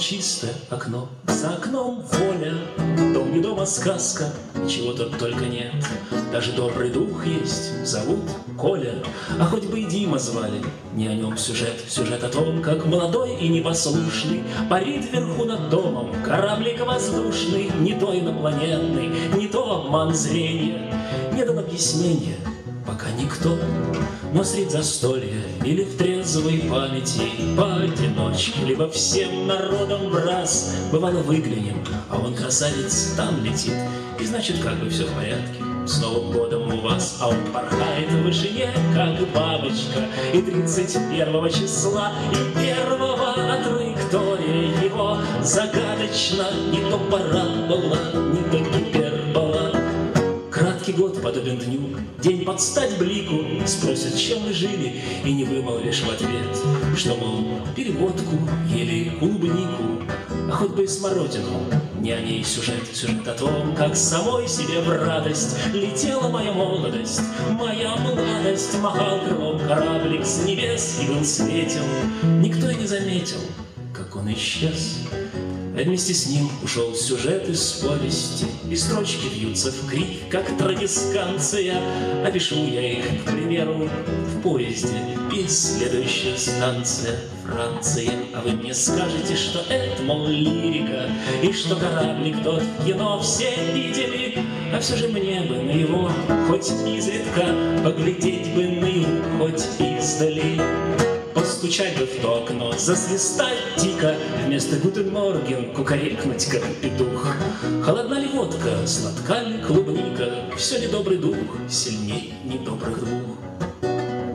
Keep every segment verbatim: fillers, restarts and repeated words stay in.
чистое окно. За окном воля, дом не дома сказка, чего тут только нет. Даже добрый дух есть, зовут Коля, а хоть бы и Дима звали. Не о нем сюжет, сюжет о том, как молодой и непослушный парит вверху над домом кораблик воздушный. Не то инопланетный, не то обман зрения, не дал объяснения пока никто. Но средь застолья или в трезвой памяти поодиночке, либо всем народом в раз бывало выглянем, а он, красавец, там летит, и значит, как бы все в порядке. С Новым годом у вас, а он порхает в вышине, как бабочка. И тридцать первого числа, и первого от траектория его загадочно. Не то парабола, не то гипербола. Краткий год подобен дню, день под стать блику. Спросят, чем вы жили, и не вымолвишь в ответ, что, мол, переводку или клубнику, а хоть бы и смородину. Не о ней сюжет, сюжет о том, как самой себе в радость летела моя молодость, моя младость. Махал крылом кораблик с небес и был светел. Никто и не заметил, как он исчез. А вместе с ним ушел сюжет из повести, и строчки вьются в крик, как традисканция. Опишу я их, к примеру, в поезде, и следующая станция Франция. А вы мне скажете, что это, мол, лирика, и что кораблик тот в кино все видели. А все же мне бы на его, хоть изредка, поглядеть бы на его, хоть издали. Постучать бы в то окно, засвистать дико, вместо «Гутен Морген» кукарекнуть, как петух. Холодна ли водка, сладка ли клубника, все ли добрый дух сильней недобрых двух.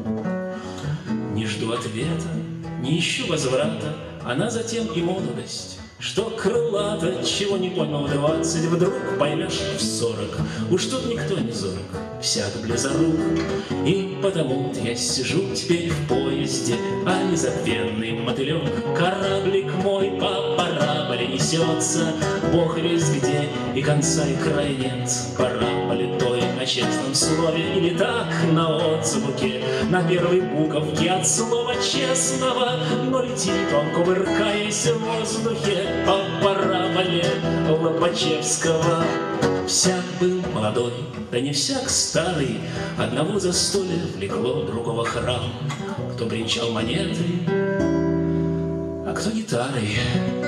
Не жду ответа, не ищу возврата, она затем и молодость, что крылато, чего не понял в двадцать, вдруг поймешь в сорок. Уж тут никто не зорок, всяк близорук. И потому я сижу теперь в поезде, а незабвенный мотылек, кораблик мой по параболе несется. Бог весь где, и конца и края нет. Параболе той на честном слове, или так на отзвуке, на первой буковке от слова честного. Но летит он, кувыркаясь в воздухе, по параболе Лобачевского. Всяк был молодой, да не всяк старый, одного застолья влекло, другого храм. Кто бренчал монетой, а кто гитарой.